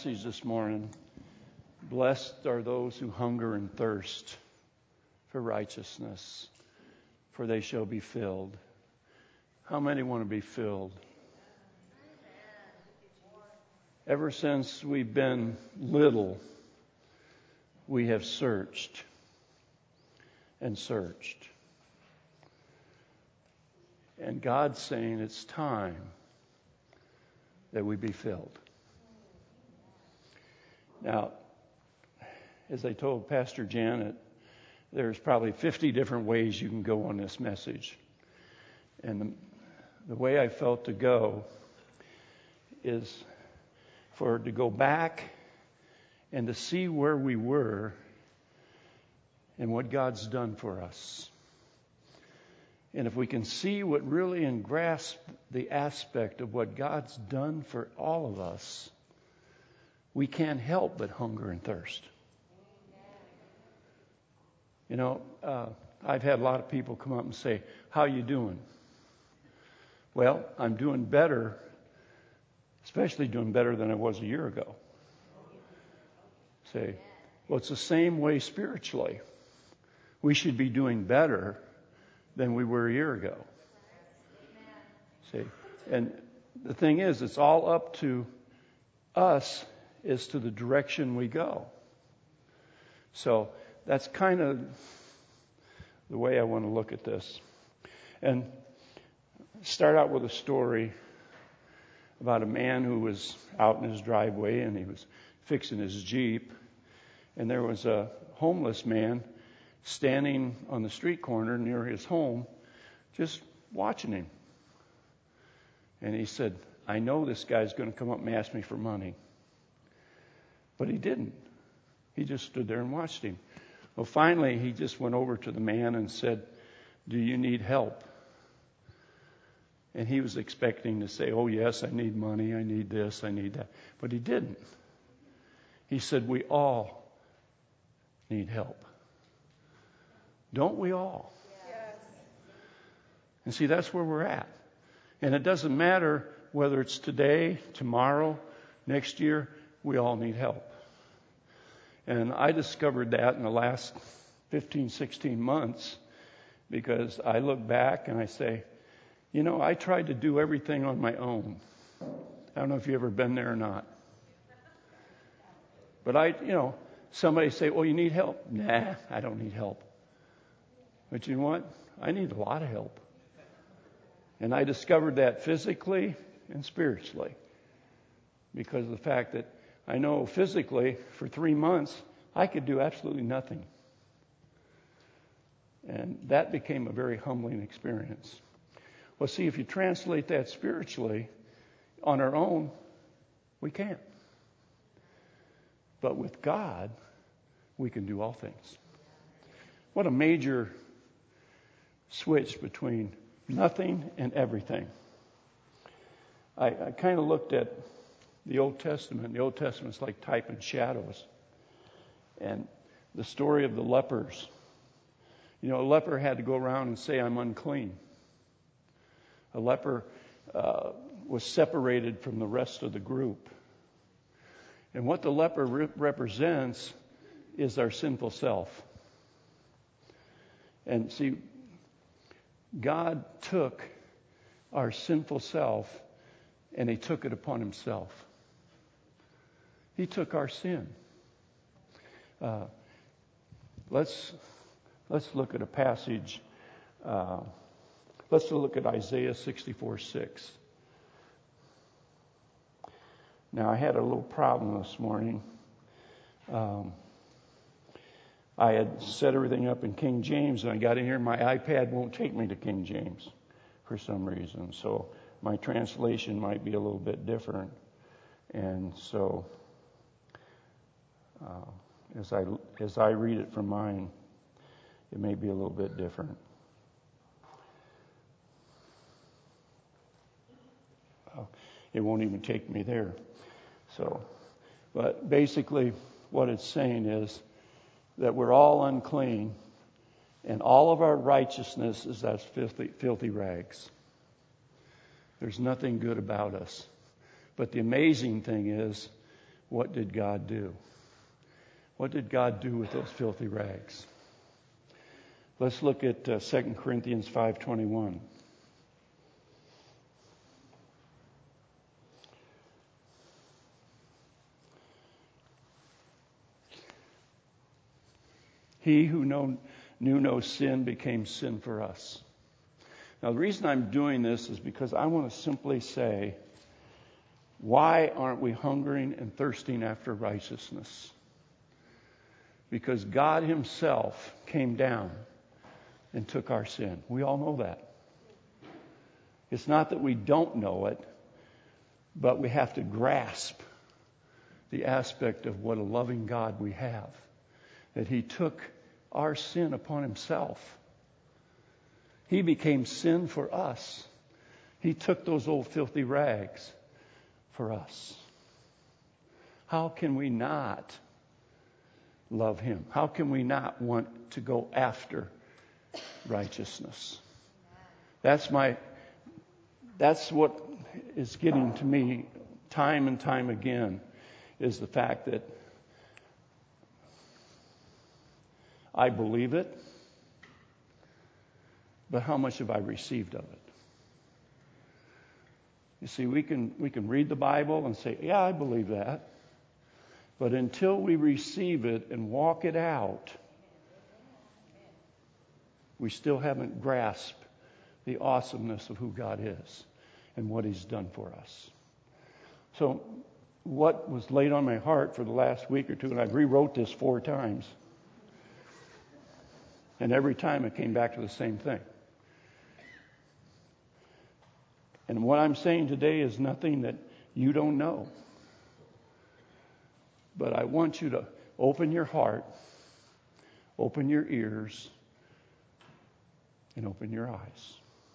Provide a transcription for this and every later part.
passage this morning, blessed are those who hunger and thirst for righteousness, for they shall be filled. How many want to be filled? Ever since we've been little, we have searched and searched. And God's saying it's time that we be filled. Now, as I told Pastor Janet, there's probably 50 different ways you can go on this message. And the way I felt to go is to go back and to see where we were and what God's done for us. And if we can see what really and grasp the aspect of what God's done for all of us, we can't help but hunger and thirst. You know, I've had a lot of people come up and say, "How you doing?" Well, I'm doing better, especially doing better than I was a year ago. Say, well, it's the same way spiritually. We should be doing better than we were a year ago. See, and the thing is, it's all up to us as to the direction we go. So that's kind of the way I want to look at this. And start out with a story about a man who was out in his driveway and he was fixing his Jeep. And there was a homeless man standing on the street corner near his home, just watching him. And he said, "I know this guy's going to come up and ask me for money." But he didn't. He just stood there and watched him. Well, finally, he just went over to the man and said, "Do you need help?" And he was expecting to say, "Oh, yes, I need money. I need this. I need that." But he didn't. He said, "We all need help. Don't we all?" Yes. And see, that's where we're at. And it doesn't matter whether it's today, tomorrow, next year, we all need help. And I discovered that in the last 15, 16 months because I look back and I say, you know, I tried to do everything on my own. I don't know if you've ever been there or not. But somebody say, "Oh, you need help?" Nah, I don't need help. But you know what? I need a lot of help. And I discovered that physically and spiritually because of the fact that I know physically for 3 months I could do absolutely nothing. And that became a very humbling experience. Well, see, if you translate that spiritually, on our own, we can't. But with God, we can do all things. What a major switch between nothing and everything. I kind of looked at the Old Testament. The Old Testament's like type and shadows. And the story of the lepers. You know, a leper had to go around and say, "I'm unclean." A leper was separated from the rest of the group. And what the leper represents is our sinful self. And see, God took our sinful self and He took it upon Himself. He took our sin. Let's look at a passage. Let's look at Isaiah 64:6. Now, I had a little problem this morning. I had set everything up in King James, and I got in here, my iPad won't take me to King James for some reason. So my translation might be a little bit different. And so as I read it from mine, it may be a little bit different. It won't even take me there. So, but basically what it's saying is that we're all unclean and all of our righteousness is as filthy rags. There's nothing good about us. But the amazing thing is what did God do? What did God do with those filthy rags? Let's look at 2 Corinthians 5:21. He who knew no sin became sin for us. Now, the reason I'm doing this is because I want to simply say, why aren't we hungering and thirsting after righteousness? Because God Himself came down and took our sin. We all know that. It's not that we don't know it, but we have to grasp the aspect of what a loving God we have. That He took our sin upon Himself. He became sin for us. He took those old filthy rags for us. How can we not love Him? How can we not want to go after righteousness? That's what is getting to me time and time again, is the fact that I believe it, but how much have I received of it? You see, we can read the Bible and say, yeah, I believe that. But until we receive it and walk it out, we still haven't grasped the awesomeness of who God is and what He's done for us. So what was laid on my heart for the last week or two, and I rewrote this 4 times, and every time it came back to the same thing. And what I'm saying today is nothing that you don't know. But I want you to open your heart, open your ears, and open your eyes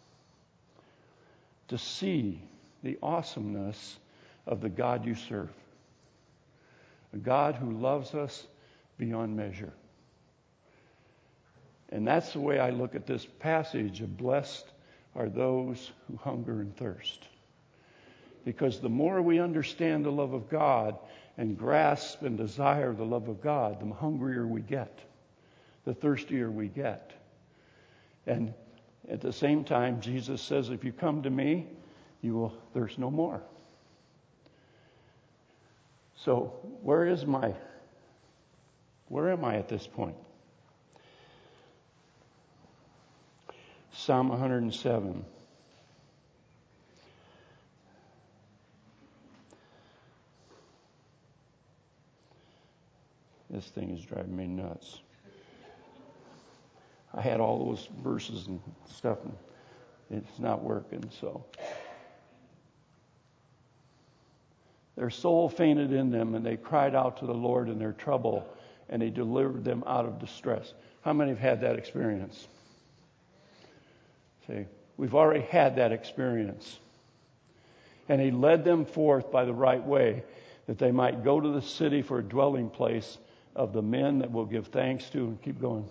to see the awesomeness of the God you serve. A God who loves us beyond measure. And that's the way I look at this passage of blessed are those who hunger and thirst. Because the more we understand the love of God and grasp and desire the love of God, the hungrier we get, the thirstier we get. And at the same time, Jesus says, if you come to me, you will thirst no more. So where am I at this point? Psalm 107. This thing is driving me nuts. I had all those verses and stuff, and it's not working, so. Their soul fainted in them, and they cried out to the Lord in their trouble, and He delivered them out of distress. How many have had that experience? See, we've already had that experience. And He led them forth by the right way, that they might go to the city for a dwelling place of the men that will give thanks to, and keep going.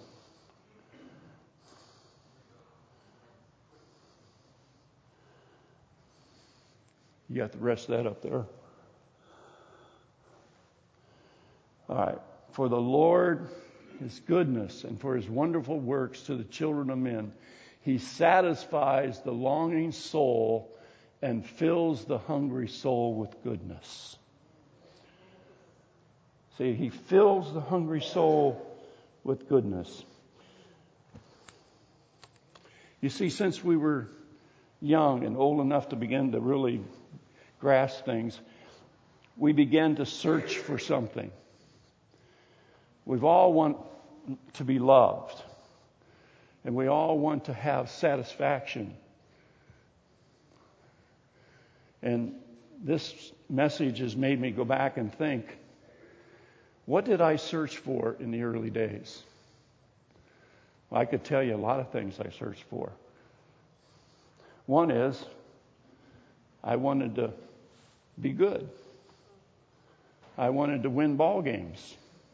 You got the rest of that up there. All right. For the Lord, His goodness, and for His wonderful works to the children of men, He satisfies the longing soul and fills the hungry soul with goodness. See, He fills the hungry soul with goodness. You see, since we were young and old enough to begin to really grasp things, we began to search for something. We've all want to be loved. And we all want to have satisfaction. And this message has made me go back and think, what did I search for in the early days? Well, I could tell you a lot of things I searched for. One is, I wanted to be good. I wanted to win ball games.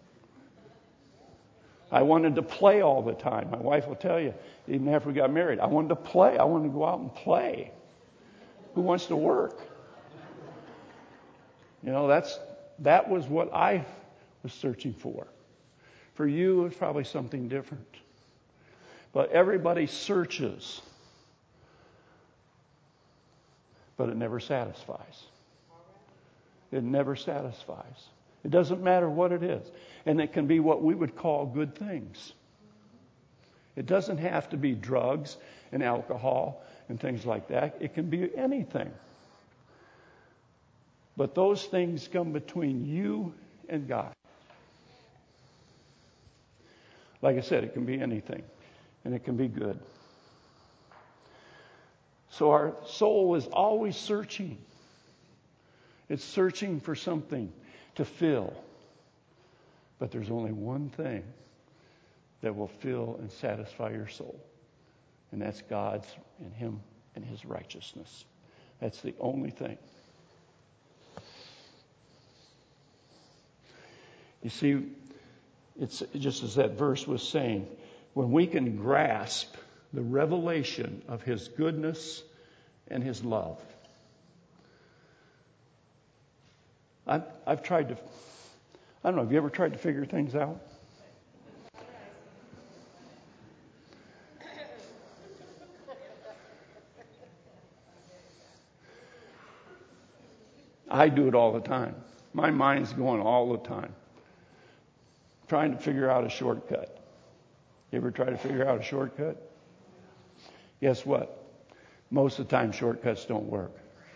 I wanted to play all the time. My wife will tell you, even after we got married, I wanted to play. I wanted to go out and play. Who wants to work? You know, that's that was what I was searching for. For you, it's probably something different. But everybody searches, but it never satisfies. It never satisfies. It doesn't matter what it is. And it can be what we would call good things. It doesn't have to be drugs and alcohol and things like that. It can be anything. But those things come between you and God. Like I said, it can be anything. And it can be good. So our soul is always searching. It's searching for something to fill. But there's only one thing that will fill and satisfy your soul. And that's God's and Him and His righteousness. That's the only thing. You see, it's just as that verse was saying, when we can grasp the revelation of His goodness and His love. I've tried to, I don't know, have you ever tried to figure things out? I do it all the time. My mind's going all the time, trying to figure out a shortcut. You ever try to figure out a shortcut? Guess what? Most of the time, shortcuts don't work.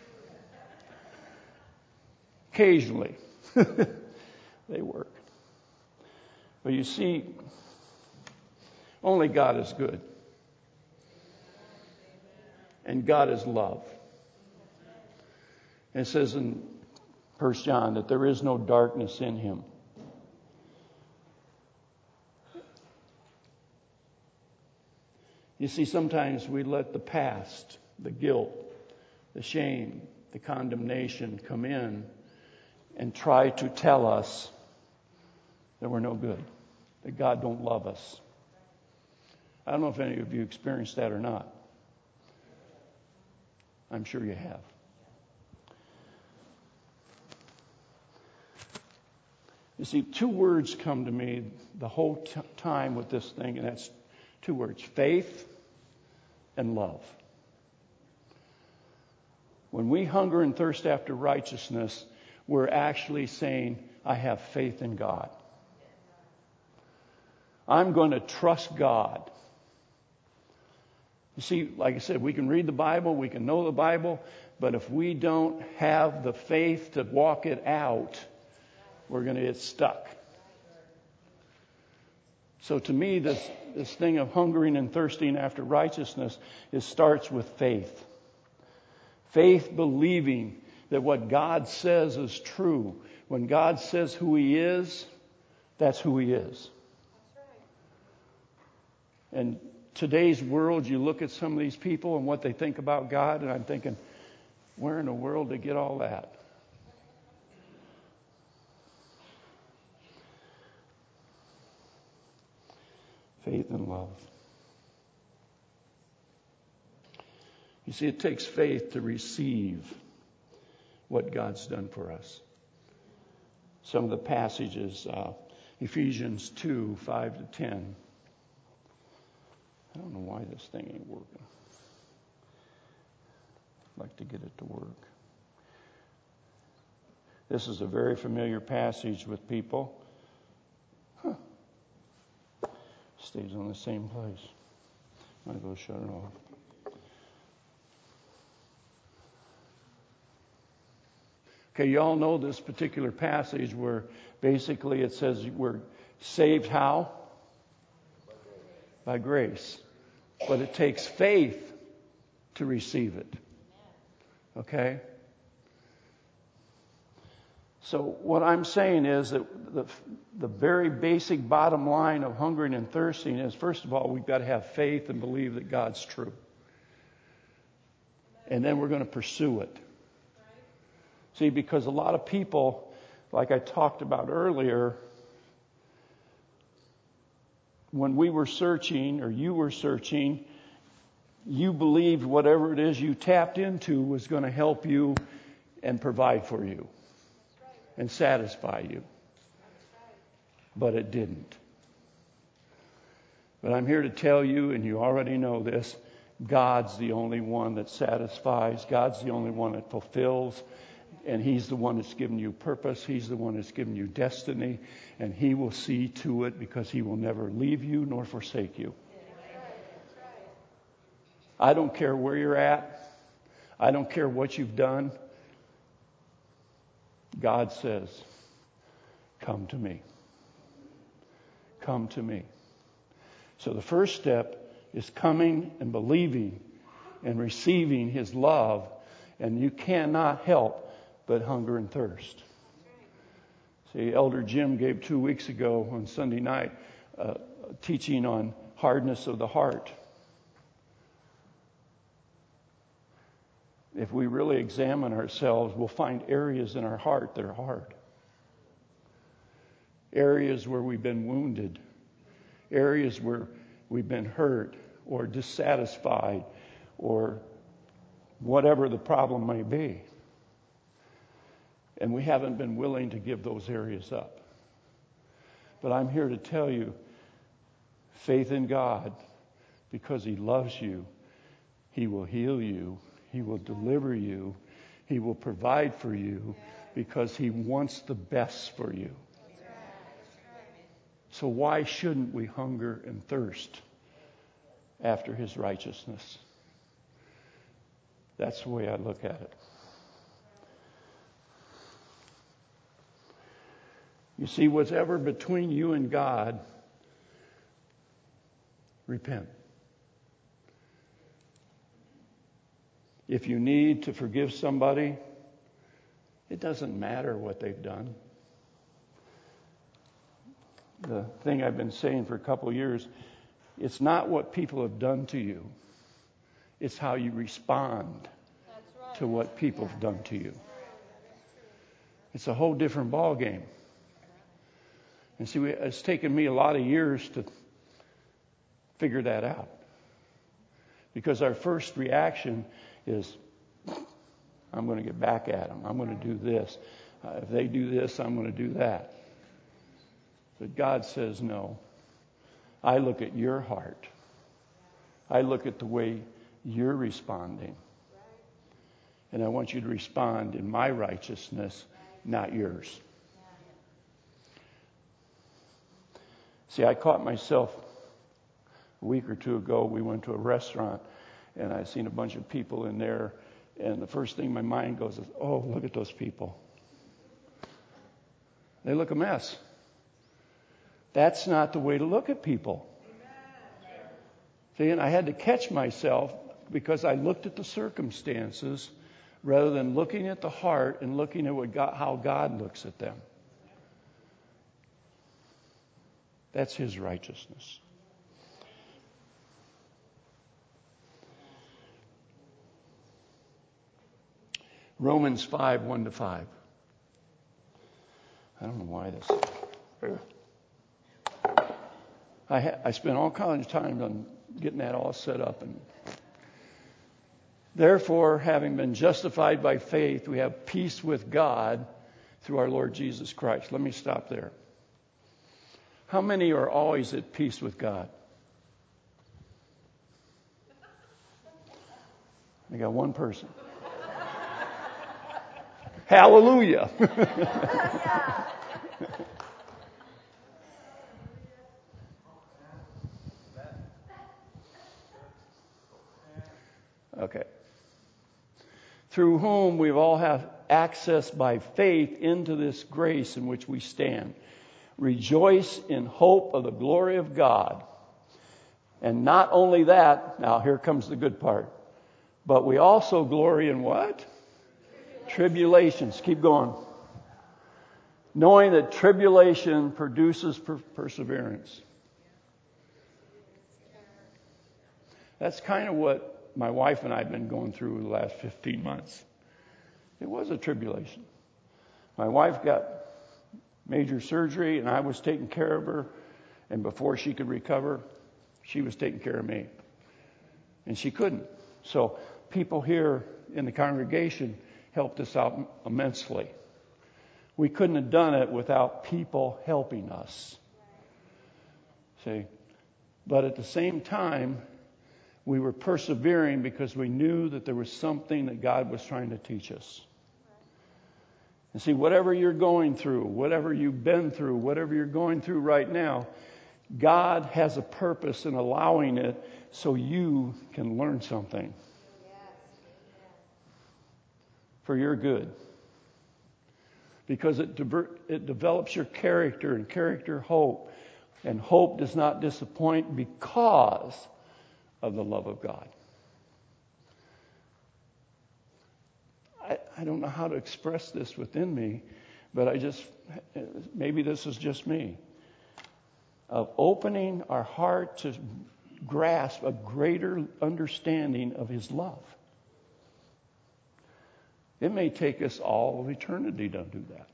Occasionally, they work. But you see, only God is good. And God is love. And it says in 1 John that there is no darkness in Him. You see, sometimes we let the past, the guilt, the shame, the condemnation come in and try to tell us that we're no good, that God don't love us. I don't know if any of you experienced that or not. I'm sure you have. You see, two words come to me the whole time with this thing, and that's two words: faith and love. When we hunger and thirst after righteousness, we're actually saying, I have faith in God. I'm going to trust God. You see, like I said, we can read the Bible, we can know the Bible, but if we don't have the faith to walk it out, we're going to get stuck. So to me, this thing of hungering and thirsting after righteousness, it starts with faith. Faith believing that what God says is true. When God says who He is, that's who He is. And today's world, you look at some of these people and what they think about God, and I'm thinking, where in the world did they get all that? Faith and love. You see, it takes faith to receive what God's done for us. Some of the passages, Ephesians 2, 5 to 10. I don't know why this thing ain't working. I'd like to get it to work. This is a very familiar passage with people. Stays on the same place. I'm going to go shut it off. Okay, you all know this particular passage where basically it says we're saved how? By grace. But it takes faith to receive it. Okay? So what I'm saying is that the very basic bottom line of hungering and thirsting is, first of all, we've got to have faith and believe that God's true. And then we're going to pursue it. See, because a lot of people, like I talked about earlier, when we were searching, or you were searching, you believed whatever it is you tapped into was going to help you and provide for you. and satisfy you. But it didn't. But I'm here to tell you, and you already know this, God's the only one that satisfies. God's the only one that fulfills. And He's the one that's given you purpose. He's the one that's given you destiny. And He will see to it, because He will never leave you nor forsake you. I don't care where you're at. I don't care what you've done. God says, come to me. Come to me. So the first step is coming and believing and receiving His love. And you cannot help but hunger and thirst. See, Elder Jim gave 2 weeks ago on Sunday night teaching on hardness of the heart. If we really examine ourselves, we'll find areas in our heart that are hard. Areas where we've been wounded. Areas where we've been hurt or dissatisfied or whatever the problem may be. And we haven't been willing to give those areas up. But I'm here to tell you, faith in God, because He loves you, He will heal you, He will deliver you, He will provide for you, because He wants the best for you. So why shouldn't we hunger and thirst after His righteousness? That's the way I look at it. You see, whatever between you and God, repent. If you need to forgive somebody, it doesn't matter what they've done. The thing I've been saying for a couple of years, it's not what people have done to you. It's how you respond to what people have done to you. It's a whole different ball game. And see, it's taken me a lot of years to figure that out. Because our first reaction is, I'm going to get back at them. I'm going to do this. If they do this, I'm going to do that. But God says, no. I look at your heart. I look at the way you're responding. And I want you to respond in my righteousness, not yours. See, I caught myself a week or two ago. We went to a restaurant, and I seen a bunch of people in there. And the first thing my mind goes is, oh, look at those people. They look a mess. That's not the way to look at people. See, and I had to catch myself because I looked at the circumstances rather than looking at the heart and looking at how God looks at them. That's His righteousness. Romans 5, 1-5. I don't know why this. I spent all kinds of time on getting that all set up. And therefore, having been justified by faith, we have peace with God through our Lord Jesus Christ. Let me stop there. How many are always at peace with God? I got one person. Hallelujah. Okay. Through whom we've all have access by faith into this grace in which we stand. Rejoice in hope of the glory of God. And not only that, now here comes the good part, but we also glory in what? Tribulations. Keep going. Knowing that tribulation produces perseverance. That's kind of what my wife and I have been going through the last 15 months. It was a tribulation. My wife got major surgery, and I was taking care of her. And before she could recover, she was taking care of me. And she couldn't. So people here in the congregation helped us out immensely. we couldn't have done it without people helping us. See? But at the same time, we were persevering because we knew that there was something that God was trying to teach us. And see, whatever you're going through, whatever you've been through, whatever you're going through right now, God has a purpose in allowing it so you can learn something for your good. Because it develops your character, and character hope. And hope does not disappoint because of the love of God. I don't know how to express this within me, but maybe this is just me. Of opening our heart to grasp a greater understanding of His love. It may take us all of eternity to do that.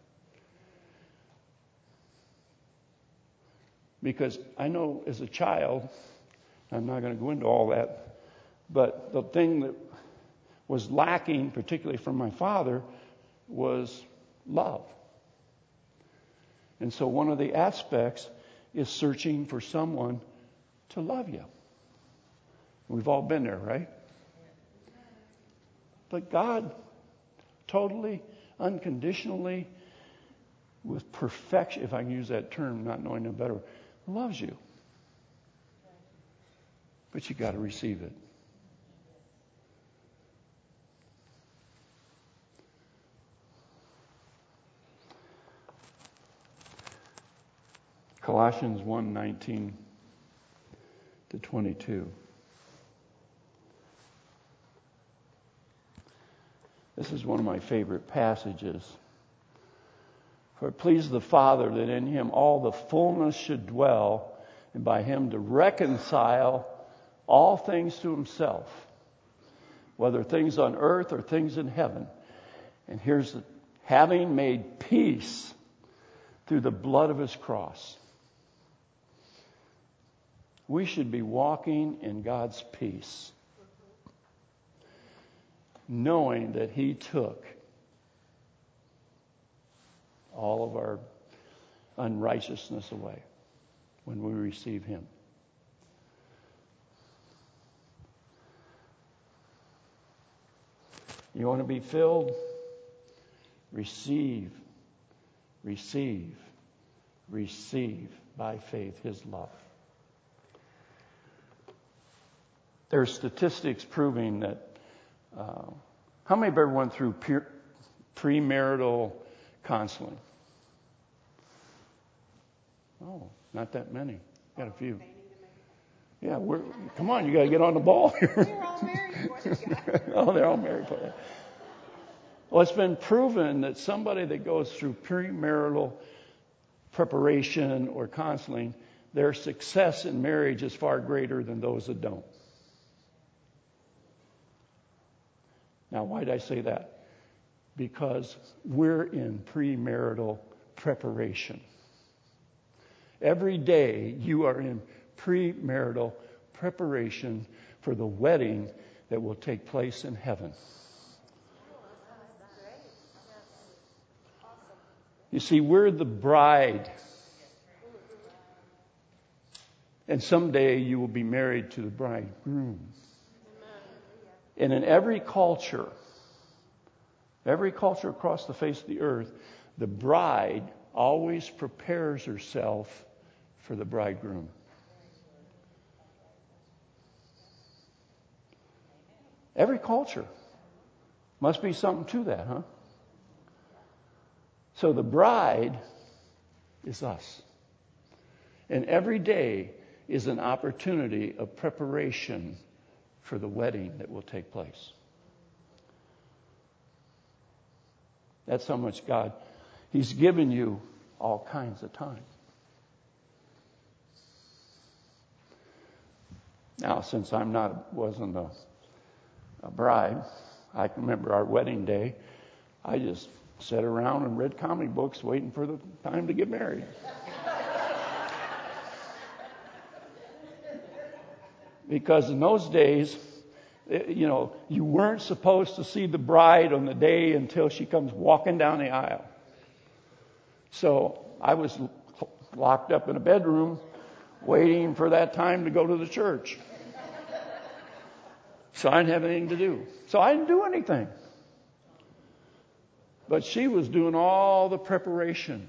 Because I know as a child, I'm not going to go into all that, but the thing that was lacking, particularly from my father, was love. And so one of the aspects is searching for someone to love you. We've all been there, right? But God totally, unconditionally, with perfection, if I can use that term, not knowing no better, loves you. But you got to receive it. Colossians 1:19 to 22. This is one of my favorite passages. For it pleased the Father that in Him all the fullness should dwell, and by Him to reconcile all things to Himself, whether things on earth or things in heaven. And here's the, having made peace through the blood of His cross. We should be walking in God's peace, knowing that He took all of our unrighteousness away when we receive Him. You want to be filled? Receive by faith His love. There are statistics proving that how many have ever went through premarital counseling? Oh, not that many. Got a few. Yeah, come on, you got to get on the ball here. They're all married. Oh, they're all married. Well, it's been proven that somebody that goes through premarital preparation or counseling, their success in marriage is far greater than those that don't. Now, why did I say that? Because we're in premarital preparation. Every day you are in premarital preparation for the wedding that will take place in heaven. You see, we're the bride. And someday you will be married to the bridegroom. And in every culture across the face of the earth, the bride always prepares herself for the bridegroom. Every culture. Must be something to that, huh? So the bride is us. And every day is an opportunity of preparation for the wedding that will take place. That's how much God, He's given you all kinds of time. Now, since wasn't a bride, I can remember our wedding day. I just sat around and read comic books waiting for the time to get married. Because in those days, you weren't supposed to see the bride on the day until she comes walking down the aisle. So I was locked up in a bedroom waiting for that time to go to the church. So I didn't have anything to do. So I didn't do anything. But she was doing all the preparation.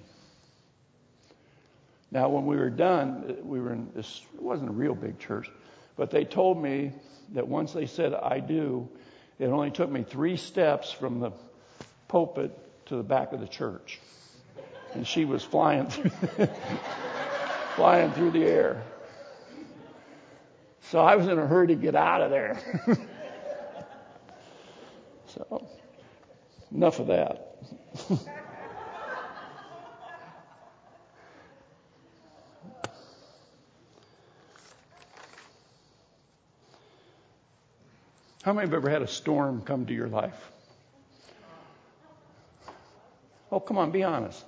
Now, when we were done, we were in this, it wasn't a real big church, but they told me that once they said, I do, it only took me 3 steps from the pulpit to the back of the church. And she was flying through the air. So I was in a hurry to get out of there. So, enough of that. How many have ever had a storm come to your life? Oh, come on, be honest.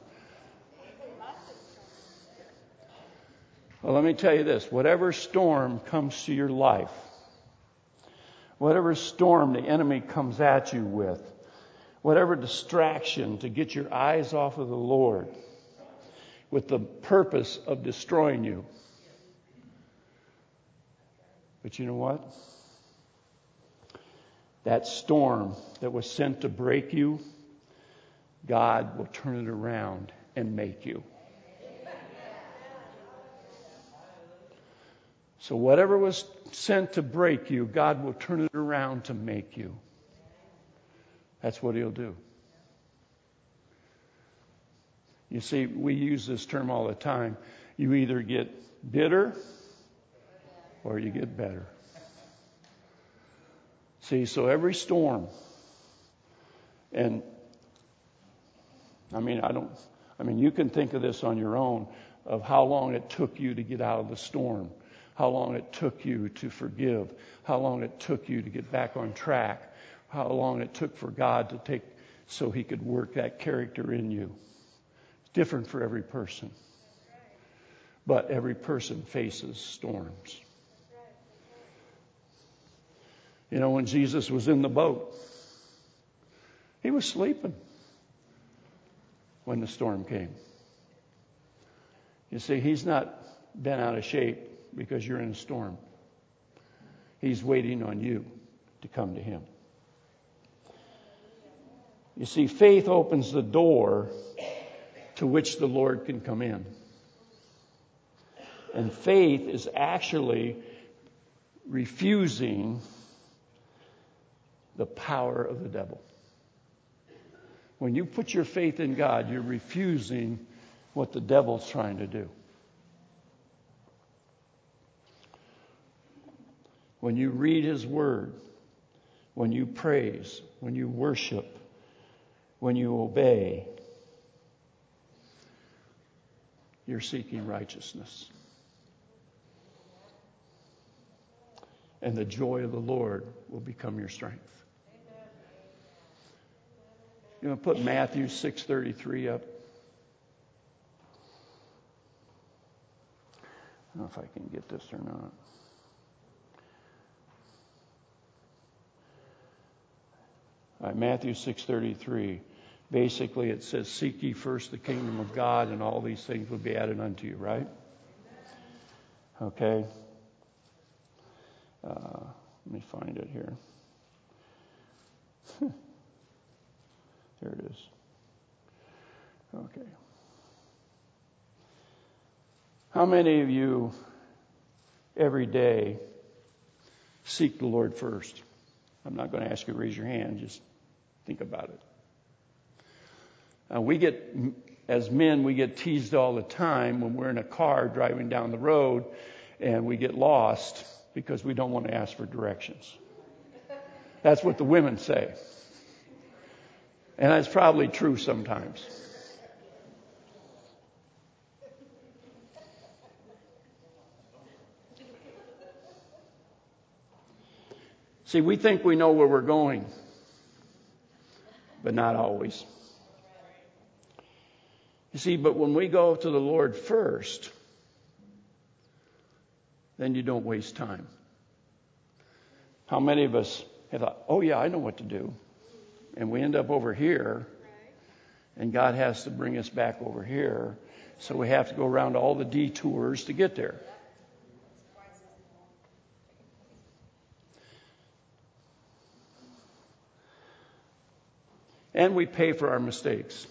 Well, let me tell you this. Whatever storm comes to your life, whatever storm the enemy comes at you with, whatever distraction to get your eyes off of the Lord with the purpose of destroying you. But you know what? That storm that was sent to break you, God will turn it around and make you. So whatever was sent to break you, God will turn it around to make you. That's what He'll do. You see, we use this term all the time. You either get bitter or you get better. See, so every storm, and you can think of this on your own, of how long it took you to get out of the storm, how long it took you to forgive, how long it took you to get back on track, how long it took for God to take so He could work that character in you. It's different for every person. But every person faces storms. You know, when Jesus was in the boat, He was sleeping when the storm came. You see, He's not bent out of shape because you're in a storm. He's waiting on you to come to Him. You see, faith opens the door to which the Lord can come in. And faith is actually refusing the power of the devil. When you put your faith in God, you're refusing what the devil's trying to do. When you read His Word, when you praise, when you worship, when you obey, you're seeking righteousness. And the joy of the Lord will become your strength. You want to put Matthew 6:33 up? I don't know if I can get this or not. All right, Matthew 6:33. Basically, it says, "Seek ye first the kingdom of God, and all these things will be added unto you." Right? Okay. Let me find it here. There it is. Okay. How many of you every day seek the Lord first? I'm not going to ask you to raise your hand. Just think about it. As men, we get teased all the time when we're in a car driving down the road and we get lost because we don't want to ask for directions. That's what the women say. And that's probably true sometimes. See, we think we know where we're going, but not always. You see, but when we go to the Lord first, then you don't waste time. How many of us have thought, oh yeah, I know what to do. And we end up over here, And God has to bring us back over here. So we have to go around all the detours to get there. And we pay for our mistakes.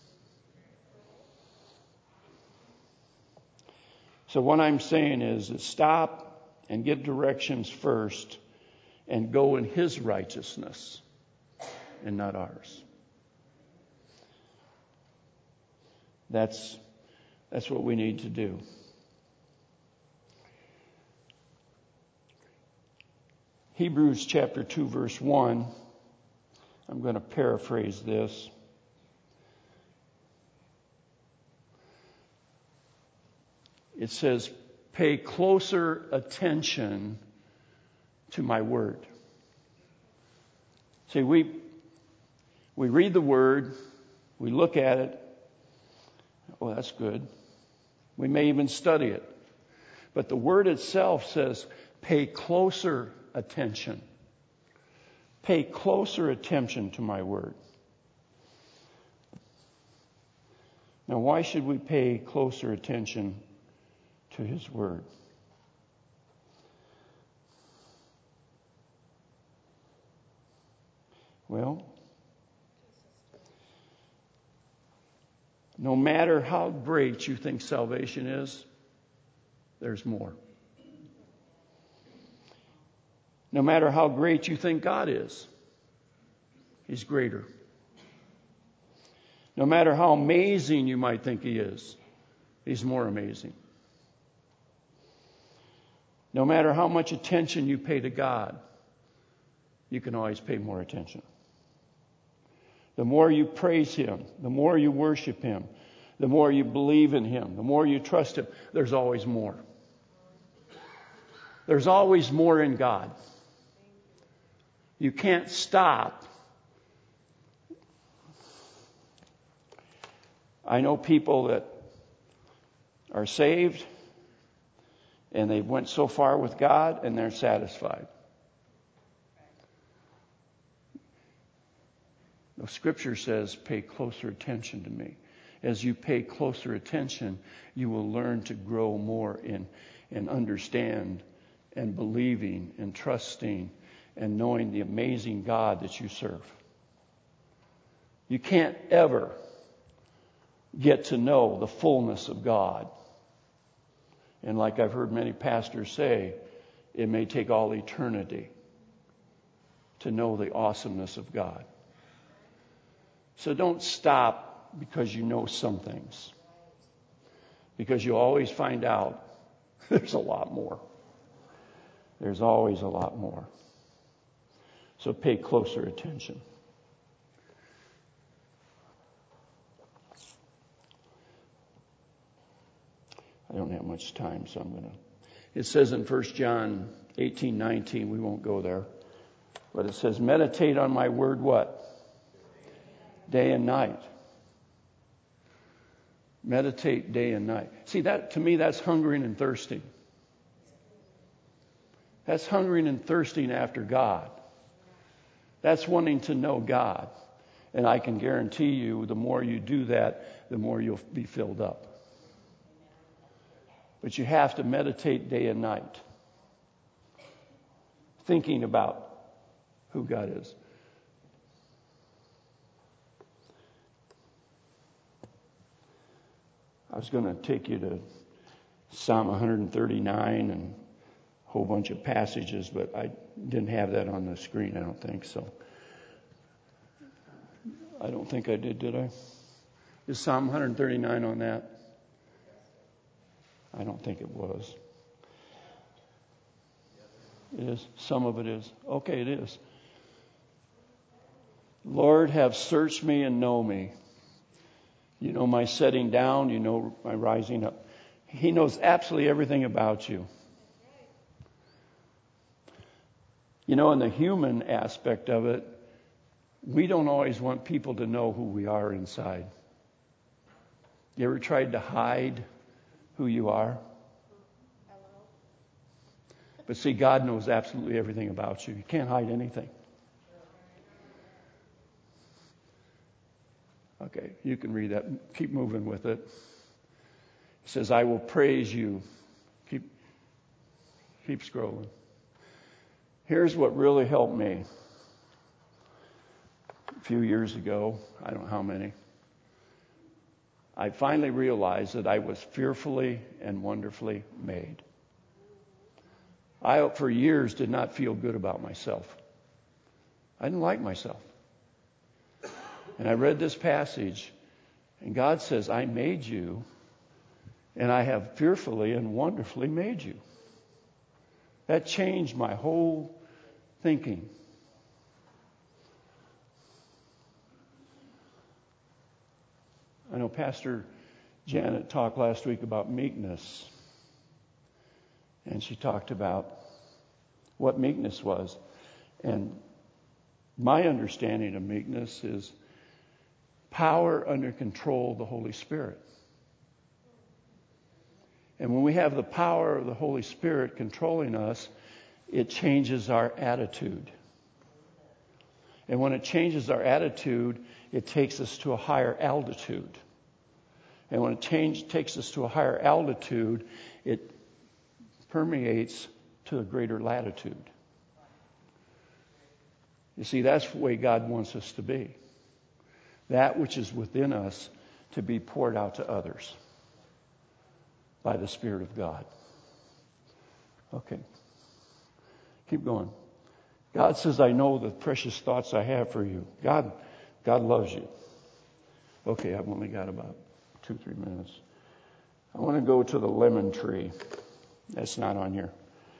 So what I'm saying is stop and get directions first and go in His righteousness and not ours. That's what we need to do. Hebrews chapter 2 verse 1. I'm going to paraphrase this. It says, pay closer attention to my word. See, we read the word, we look at it. Oh, that's good. We may even study it. But the word itself says, pay closer attention. Pay closer attention to my word. Now, why should we pay closer attention to His word? Well, no matter how great you think salvation is, there's more. No matter how great you think God is, He's greater. No matter how amazing you might think He is, He's more amazing. No matter how much attention you pay to God, you can always pay more attention. The more you praise Him, the more you worship Him, the more you believe in Him, the more you trust Him, there's always more. There's always more in God. You can't stop. I know people that are saved and they went so far with God and they're satisfied. The Scripture says, pay closer attention to me. As you pay closer attention, you will learn to grow more in understand and believing and trusting and knowing the amazing God that you serve. You can't ever get to know the fullness of God. And like I've heard many pastors say, it may take all eternity to know the awesomeness of God. So don't stop because you know some things. Because you always find out there's a lot more. There's always a lot more. So pay closer attention. I don't have much time, so I'm going to... It says in 1 John 18:19, we won't go there, but it says, meditate on my word what? Day and night. Meditate day and night. See, that to me, that's hungering and thirsting. That's hungering and thirsting after God. That's wanting to know God. And I can guarantee you, the more you do that, the more you'll be filled up. But you have to meditate day and night, thinking about who God is. I was going to take you to Psalm 139 and a whole bunch of passages, but I didn't have that on the screen, I don't think so. I don't think I did I? Is Psalm 139 on that? I don't think it was. It is? Some of it is. Okay, it is. Lord, have searched me and know me. You know my setting down. You know my rising up. He knows absolutely everything about you. You know, in the human aspect of it, we don't always want people to know who we are inside. You ever tried to hide who you are? But see, God knows absolutely everything about you. You can't hide anything. Okay, you can read that. Keep moving with it. It says, I will praise you. Keep scrolling. Here's what really helped me. A few years ago, I don't know how many, I finally realized that I was fearfully and wonderfully made. I, for years, did not feel good about myself. I didn't like myself. And I read this passage, and God says, I made you, and I have fearfully and wonderfully made you. That changed my whole thinking. I know Pastor Janet talked last week about meekness. And she talked about what meekness was. And my understanding of meekness is power under control of the Holy Spirit. And when we have the power of the Holy Spirit controlling us, it changes our attitude. And when it changes our attitude, it takes us to a higher altitude. And when it takes us to a higher altitude, it permeates to a greater latitude. You see, that's the way God wants us to be. That which is within us to be poured out to others by the Spirit of God. Okay. Keep going. God says, I know the precious thoughts I have for you. God loves you. Okay, I've only got about 2-3 minutes. I want to go to the lemon tree. That's not on here.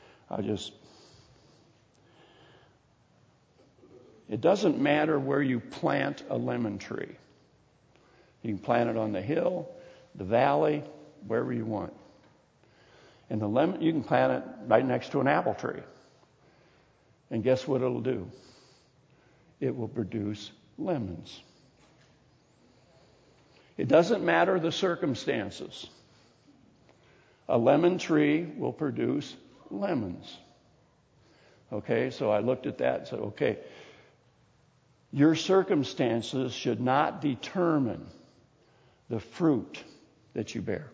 It doesn't matter where you plant a lemon tree. You can plant it on the hill, the valley, wherever you want. And the lemon, you can plant it right next to an apple tree. And guess what it'll do? It will produce lemons. It doesn't matter the circumstances. A lemon tree will produce lemons. Okay, so I looked at that and said, okay, your circumstances should not determine the fruit that you bear.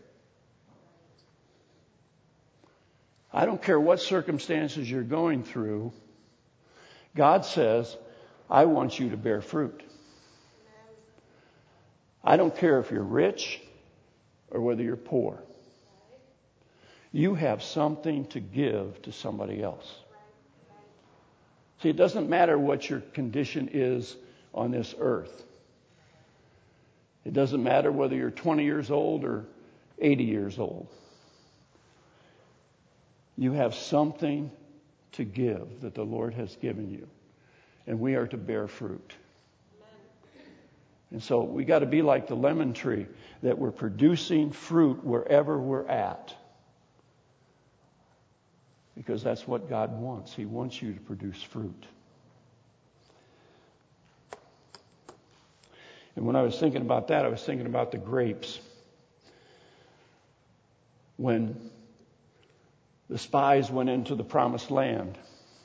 I don't care what circumstances you're going through. God says, I want you to bear fruit. I don't care if you're rich or whether you're poor. You have something to give to somebody else. See, it doesn't matter what your condition is on this earth. It doesn't matter whether you're 20 years old or 80 years old. You have something to give that the Lord has given you. And we are to bear fruit. And so we got to be like the lemon tree, that we're producing fruit wherever we're at. Because that's what God wants. He wants you to produce fruit. And when I was thinking about that, I was thinking about the grapes. When the spies went into the promised land,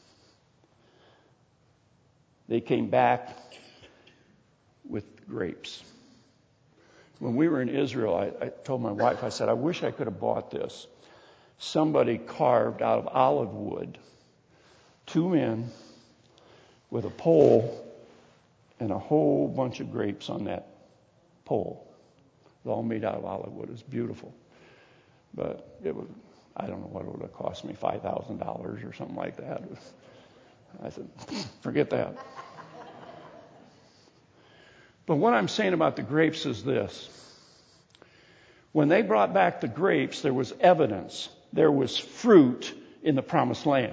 they came back with grapes. When we were in Israel, I told my wife, I said, I wish I could have bought this. Somebody carved out of olive wood 2 men with a pole and a whole bunch of grapes on that pole. It was all made out of olive wood. It was beautiful. But it was, I don't know what it would have cost me, $5,000 or something like that. I said, forget that. But what I'm saying about the grapes is this. When they brought back the grapes, there was evidence. There was fruit in the promised land.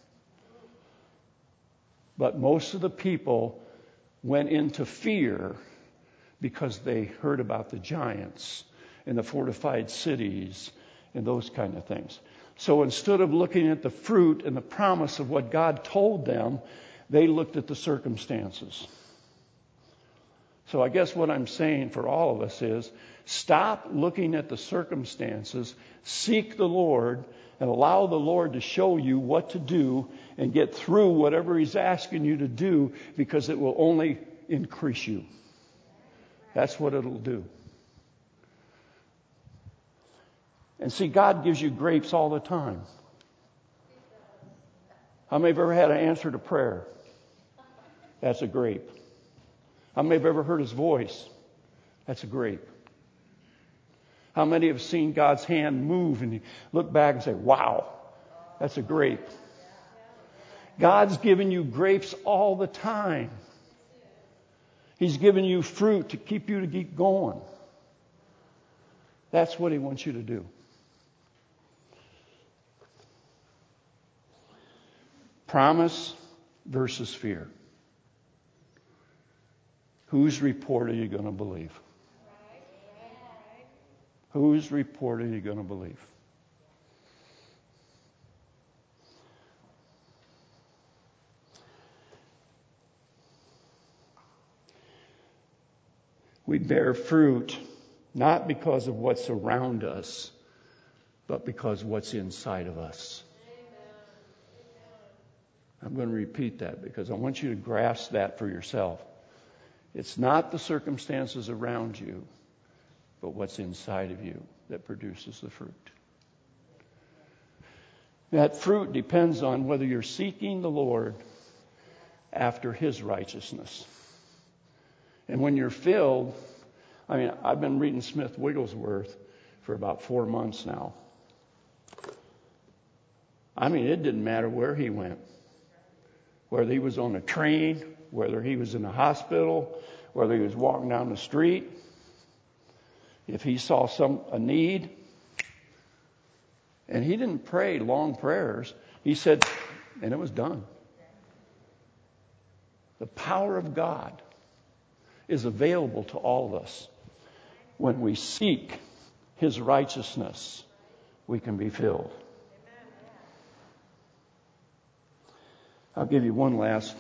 But most of the people went into fear because they heard about the giants and the fortified cities and those kind of things. So instead of looking at the fruit and the promise of what God told them, they looked at the circumstances. So I guess what I'm saying for all of us is, stop looking at the circumstances, seek the Lord, and allow the Lord to show you what to do and get through whatever He's asking you to do, because it will only increase you. That's what it'll do. And see, God gives you grapes all the time. How many have ever had an answer to prayer? That's a grape. How many have ever heard His voice? That's a grape. How many have seen God's hand move and you look back and say, wow, that's a grape. God's given you grapes all the time. He's given you fruit to keep you to keep going. That's what He wants you to do. Promise versus fear. Whose report are you going to believe? Whose report are you going to believe? We bear fruit not because of what's around us, but because what's inside of us. I'm going to repeat that because I want you to grasp that for yourself. It's not the circumstances around you, but what's inside of you that produces the fruit. That fruit depends on whether you're seeking the Lord after His righteousness. And when you're filled, I've been reading Smith Wigglesworth for about 4 months now. It didn't matter where he went. Whether he was on a train, whether he was in a hospital, whether he was walking down the street. If he saw a need, and he didn't pray long prayers, he said, and it was done. The power of God is available to all of us. When we seek His righteousness, we can be filled. I'll give you one last.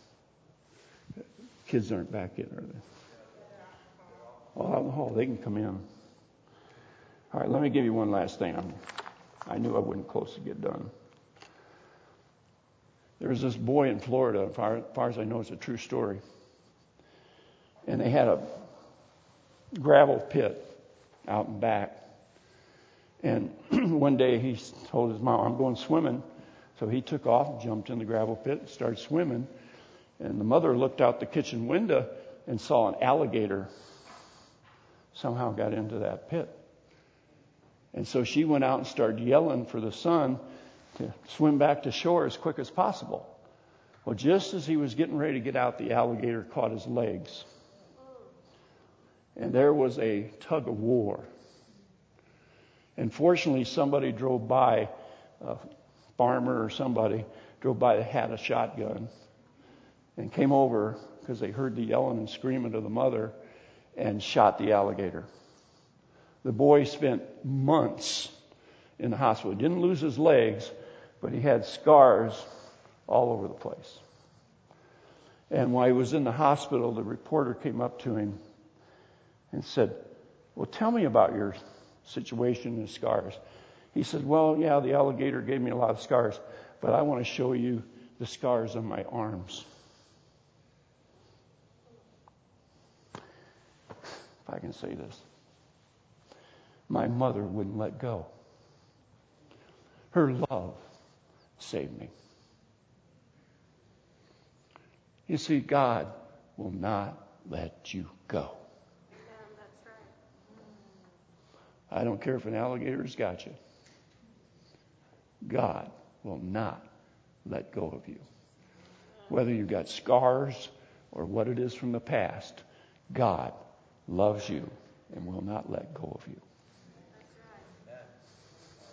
Kids aren't back yet, are they? Oh, out in the hall. They can come in. All right, let me give you one last thing. I knew I wouldn't close to get done. There was this boy in Florida, as far as I know, it's a true story. And they had a gravel pit out and back. And one day he told his mom, I'm going swimming. So he took off, jumped in the gravel pit, and started swimming. And the mother looked out the kitchen window and saw an alligator somehow got into that pit. And so she went out and started yelling for the son to swim back to shore as quick as possible. Well, just as he was getting ready to get out, the alligator caught his legs. And there was a tug of war. And fortunately, somebody drove by, a farmer or somebody drove by that had a shotgun and came over because they heard the yelling and screaming of the mother and shot the alligator. The boy spent months in the hospital. He didn't lose his legs, but he had scars all over the place. And while he was in the hospital, the reporter came up to him and said, well, tell me about your situation and scars. He said, well, yeah, the alligator gave me a lot of scars, but I want to show you the scars on my arms. If I can say this. My mother wouldn't let go. Her love saved me. You see, God will not let you go. That's right. I don't care if an alligator's got you. God will not let go of you. Whether you've got scars or what it is from the past, God loves you and will not let go of you.